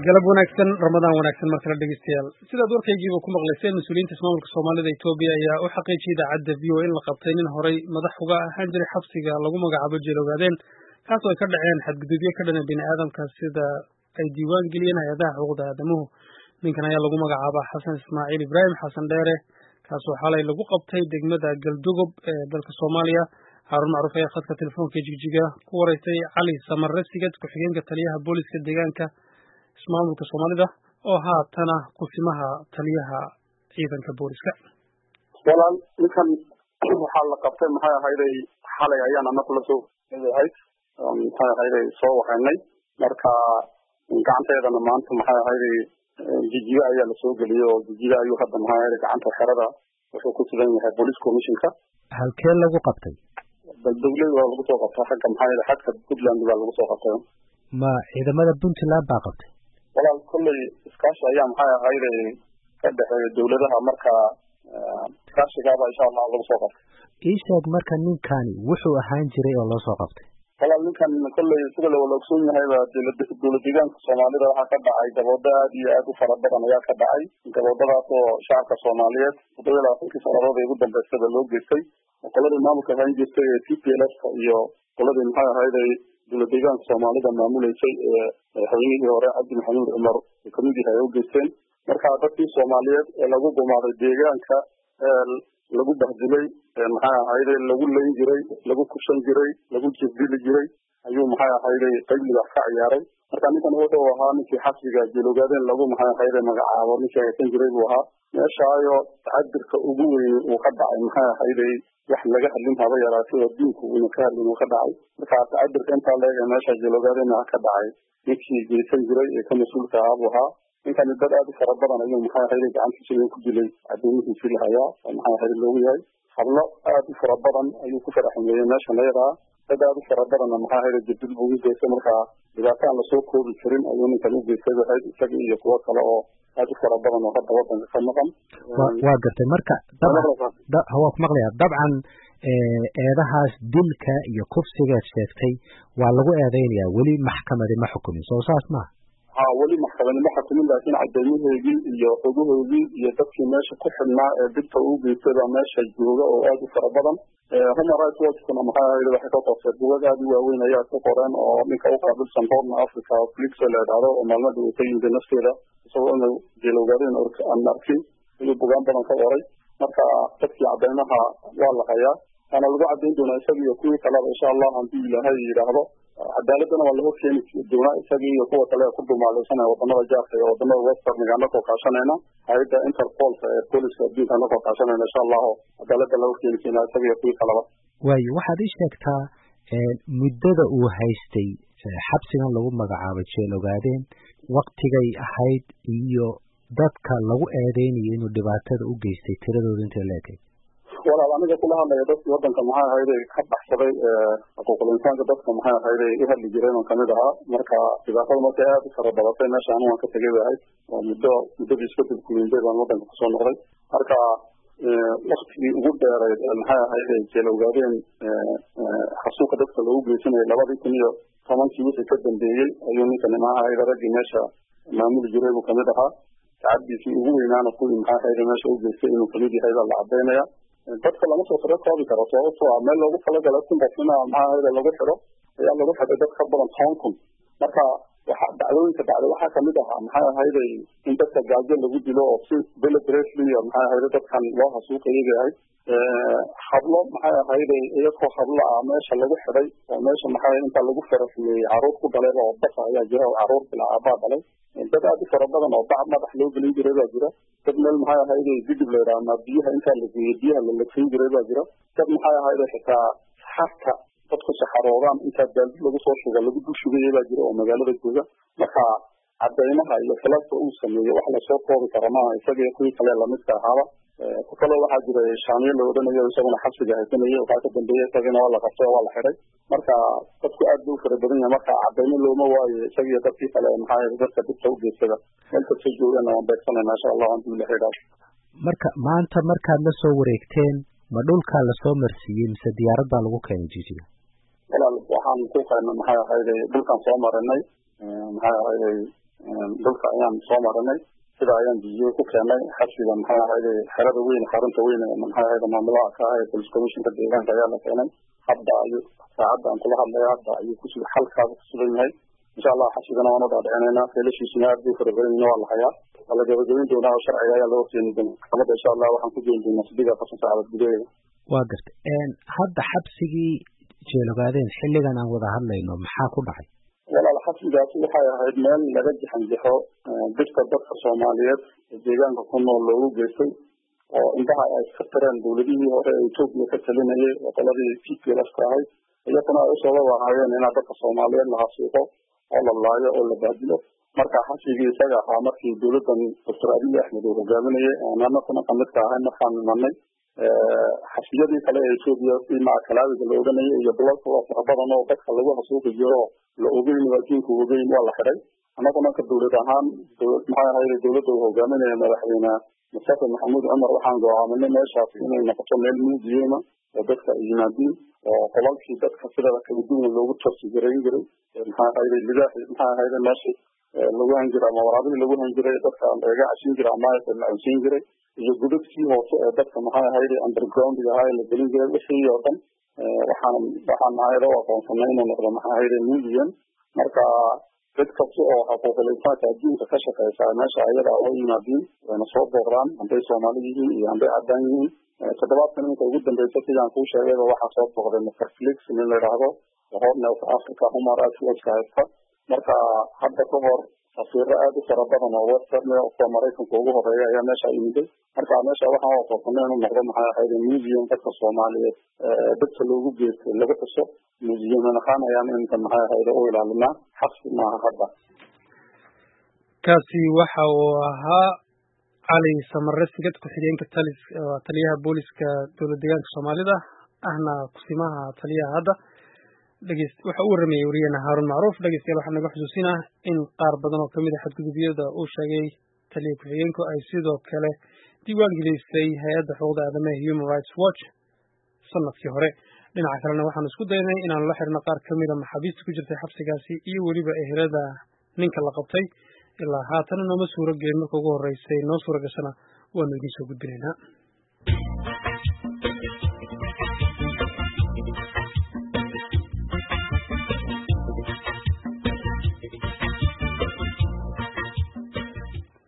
galab wanaagsan ramadaan wanaagsan markala dhegeystayaal sidaad warkaygiiba ku maqlayseen mas-uuliyiinta ismaamulka soomaalida Itoobiya ayaa u xaqiijiyay idaacadda VOA in la qabtay nin horey madax uga ahaan jiray xabsiga lagu magacaabo Jeelowgaadeen kaasoo ay ka dhaceen xadgudubyo ka dhan bini'aadamka sida ay diiwaan geliyeen hay'adaha xuquuqda aadamahu. ninkan ayaa lagu magacaabaa Xasan Ismaaciil Ibraahim Xasan Dheere kaasoo xalay lagu qabtay degmada Galdogob ee dalka Soomaaliya. Harun Macruuf ayaa khadka telefoonka Jigjiga ku wareystay Cali Samarre Sigad ku-xigeenka taliyaha booliska deegaanka ismaamulka Soomaalida oo haatana ku-simaha taliyaha ciidanka booliska. walaal ninkan waxaa la qabtay maxay ahayday xalay ayaan anagu la soo ahayd maxay ahayday soo waxaynay marka gacanteedana maanta maxay ahayday Jigjiga ayaa la soo geliyay oo Jigjiga ayuu hadda maxay ahayday gacanta xerada wuxuu ku sugan yahay police commissionka. halkee lagu qabtay? dawladda waa lagu soo qabtay xagga maxay ahayday xadka Puntland baa lagu soo qabtay. ma ciidamada Puntland baa qabtay? walaal kullay iskaashi ayaa maxay ahayday ka dhaxeeya dawladaha marka iskaashigaaba insha Allah lagu soo qabtay. ii sheeg marka ninkani wuxuu ahaan jiray oo loo soo qabtay? walaal ninkan kullay sida la wada ogsoon yahay dawladda deegaanka Soomaalida waxaa ka dhacay gabadho aad iyo aad u fara badan ayaa ka dhacay gabadhadaas oo shacabka Soomaaliyeed 20 sanadood ugu dambeysay loo geystay qolada maamulka hayn jirtay TPLF iyo qolada maxay ahayday dawladda deegaanka Soomaalida maamuleysay haweeneyda hore Cabdi Maxamuud Cumar kamid yahay oo geysteen marka dadkii Soomaaliyeed ee lagu gumaaday deegaanka lagu bahdilay maxay ahayday lagu leyn jiray lagu kushan jiray lagu jibdili jiray ayuu maxay ahayday qayb wax ka ciyaaray marka ninkan wuxuu ahaa ninkii xabsiga Jeelowgaadeen lagu maxay ahayday magacaabo ninkii haysan jiray buu ahaa meesha ayo tacadirka ugu weyn uu ka dhacay maxay ahayday wax laga hadlin haba yaraatay oo diinku uu ka hadlin uu ka dhacay marka tacadirka inta leeyahay meesha Jeelowgaadeen ka dhacay ninkii geysan jiray ee ka mas'uulka ahaa ninkan dad aad u fara badan ayuu maxay ahayday gacantiisa ku dilay adoonkiisa lahayaa maxay ahayday loogu yahay hablo aad u fara badan ayuu ku faraxmeeyay meesha leeyahay dad aad u fara badan maxay ahayday dib ugu geysay marka dhibaataan la soo koobi karin ayuu ninkan u geystay isaga iyo kuwa kale oo aad u fara badan oo hadda wadanka ka maqan. waa gartay marka hawa ku maqlaya dabcan eedahaas dilka iyo kufsiga sheegtay waa lagu eedeynayaa weli maxkamadi ma xukumin soo saas ma weli maxkamadi ma xukumin laakiin cadeymaheedii iyo xogahoodii iyo dadkii meesha ku xidhnaa ee dibta ugu geystay baa meesha jooga oo aad u fara badan Human Rights Watch kuna maxay ahayday waxay ka qortay buugag aad u waaweyn ayaa ku qoran oo ninka u qaabilsan Horn Africa Flix la yiraahdo oo maalmada uu ka yimid nafteeda isagoo inuu Jeelowgaadeen aan arkin iyo buugaan badan ka qoray marka dadkii cadeymaha waa la hayaa ana lagu cadeyn doonaa isaga iyo kuwii kale insha Allah haddii Ilaahay yiraahdo cadaaladana waa lagu keeni doonaa isaga iyo kuwa kale ku dumaalaysanaya wadamada jaarka iyo wadamada Western ka kaashanayna hay'adda Interpol ee booliska adduunka ka kaashanayna insha Allah cadaaladda lagu keeni doonaa isaga iyo kuwii kale. way waxaad ii sheegtaa muddada uu haystay xabsigan lagu magacaabo Jeelowgaadeen waqtigay ahayd iyo dadka lagu eedeynayay inuu dhibaatada u geystay tiradooda inta leeyahay. walaal aniga kula hadlaya dadka wadanka maxay ahayday ka baxsaday xuquuqul insaanka dadka maxay ahayday u hadli jireen oo kamid ahaa marka dhibaatada markay aad u fara badatay meesha aan ka tagay ahayd oo muddadii isbeddelku weynay baan wadanka kusoo noqday marka waqtigii ugu dheereed maxay ahayday Jeelowgaadeen xasuuqa dadka lagu geysanayay 2010 wixii ka dambeeyay ayuu ninkan maxay ahayday raggii meesha maamul jiray uu kamid ahaa tacaddiisii ugu weynaana kuwii maxay ahayday meesha u geystay inuu kamid yahay baa la cadeynaya dadka lama soo faro koobi karo sababtoo ah meel loogu talagalay kun qofna maxay ahayday lagu xiro ayaa lagu xidhay dad ka badan 10,000 marka waxa dacwooyinka dhacday waxaa kamid ahaa maxay ahayday in dadka gaajo lagu dilo oo si deliberately maxay ahayday dadkan loo xasuuqayay hablo maxay ahayday iyagoo hablo ah meesha lagu xidhay oo meesha maxay inta lagu farafiyay caruur ku dhalay oo bas ayaa jira oo caruur bila aabaa dhalay dad aad u fara badan oo bacad madax loo gelin jiray baa jira dad meel maxay ahayday dib leeyahay biyaha inta la geeyay biyaha la laqin jiray baa jira dad maxay ahayday xitaa xarka dadku saxaroodaan inta dalbi lagu soo shugay lagu dushugay baa jira oo magaalada jooga marka cadeymaha iyo falasta uu sameeyay wax la soo koobi karo ma isaga iyo kuwii kale la midka ahaa ku kale waxaa jira shaaniyo la odhanayo isaguna xabsiga haysanayay waxaa ka dambeeyay isagana waa la qabtay waa la xiray marka dadku aad u fara badan yahay marka cadeymo looma waayo isaga iyo dadkii kale maxay dadka dibta u geysada meel kasta joogaan oo beegsanayna insha Allah haddii la xiray marka maanta markaad la soo wareegteen ma dhulka la soo marsiiyay mise diyaarad baa lagu keenay Jigjiga? walaal waxaan ku qaynay maxay ahayday dhulkan soo marinay maxay ahayday dhulka ayaan soo marinay sida ayaan biyo ku keenay xabsiga maxay ahayd xerada weyn xarunta weyn maxay ahayd maamulaha ka ah police commissionka deegaanka ayaa la keenay hadda ayuu saacadda aan kula hadlay hadda ayuu ku soo halkaas ku sugan yahay insha Allah xabsigana waan u dhaadhicinaynaa feelashiisina aad buu farabadan waa la hayaa wala gabagabin doonaa sharciga ayaa loo keenay kamada insha Allah waxaan ku jeedin doonaa sidii ka saacadood gudaheeda waa gartay hadda xabsigii jeelogaadeen xilligan aan wada hadlayno maxaa ku dhacay walaal xabsigaasi waxay ahayd meel laga jaxanjaxo dadka Soomaaliyeed deegaanka ku nool loogu geystay oo intaha ay ka tireen dawladihii hore ee Itoobiya ka talinayay qoladii TPLF ka ahayd iyaguna ay soo waahayeen in dadka Soomaaliyeed la hasuuqo oo la laayo oo la baadilo marka xabsigii isaga ahaa markii dawladdan Dr. Abiy Ahmed uu hogaaminayay anana kuna kamidka ahayn markaan nimanay xabsiyadii kale ee Itoobiya ima kalaawida la oganayay iyo dalka oo farabadan oo dadka lagu hasuuqi jiro la ogeyn wajiinka ogeyn waa la xiray anaguna ka dawlad ahaan maxay ahayd dawladda hogaaminayay madaxweynaha Mustafa Maxamuud Umar waxaan go'aaminay meeshaas inay noqoto meel muujiyeyna oo dadka yimaadeen oo qolalkii dadka sida kala duwan loogu tafsiiray maxay ahayd meeshii lagu hanjiro ama waraabihii lagu hanjiray dadka laga cashin jiray ama la cashin jiray iyo gudubkii hoose ee dadka maxay ahayd underground ahaa la gelin jiray wixii oo dhan waxaan ahayd oo aqoonsanay inuu noqdo maxay ahayd muujiyeen marka dadka oo xuquuqul insaanka adduunka ka shaqeysa meesha ayada oo yimaadeen wana soo booqdaan haday Soomaali yihiin iyo haday cadaan yihiin toddobaadkan inta ugu dambeysay sidaan ku sheegay waxa soo booqday Netflix in la yiraahdo Horn of Africa Human Rights Watch ka marka hadda ka hor safiirada aad u fara badan oo Western oo Mareykanka ugu horeeya ayaa meesha yimid marka meesha waxa oo qorsheynaa inuu noqdo maxay ahayd museum dadka Soomaaliyeed dadka loogu geeyo laga taso museum ahaan ayaan inta maxay ahayd oo ilaalina xabsi ma hadda kaasi waxa uu ahaa Ali Samare sigad ku xigeenka taliyaha booliska dowladda deegaanka Soomaalida ahna kusimaha taliyaha hadda waxa uu warramay wariyana Harun Macruuf dhageystayaal waxaan naga xusuusinaa in qaar badan oo kamid ah xadgudubyada uu sheegay taliyaha ku xigeenku ay sidoo kale diiwaan gelisay hay'adda xuquuqda aadamaha Human Rights Watch sanadkii hore dhinaca kalena waxaan isku daynay inaan la xirno qaar kamid ah maxaabiista ku jirtay xabsigaasi iyo weliba ehelada ninka la qabtay ilaa haatan nooma suuro gelin markii ugu horeysay noo suuro gashana waanu idin soo gudbinaynaa